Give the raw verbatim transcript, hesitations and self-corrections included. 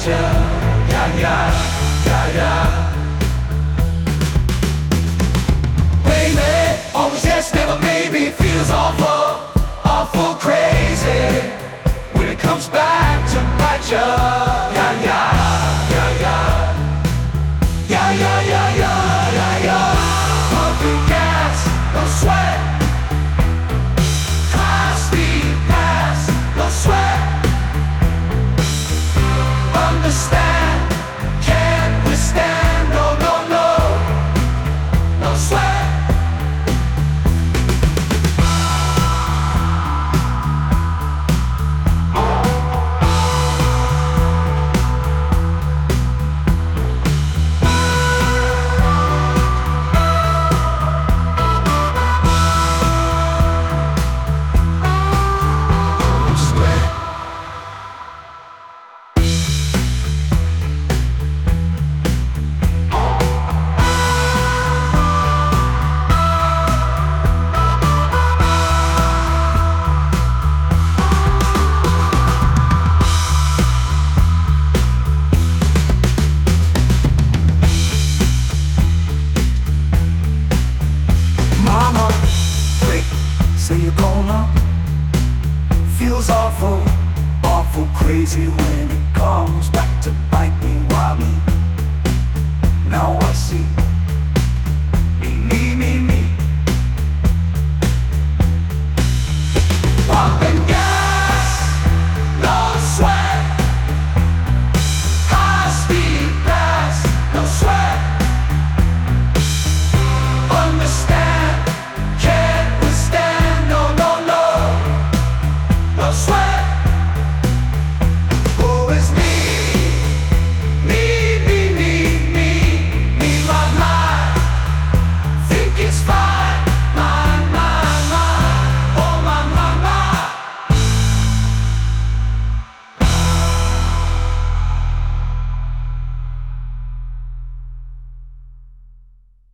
ya, yeah, yeah, yeah, yeah. Baby, always yes, never maybe. Feels awful, awful crazy when it comes back to bite ya. Yeah, yeah, yeah, yeah, yeah, yeah, yeah, yeah, yeah, yeah. Pumping gas, no sweat. High speed pass, no sweat. Understand, can't withstand. No, no, no, no sweat. Say you're gonna. Feels awful, awful crazy when it comes back to bite me. Why me? Now I see.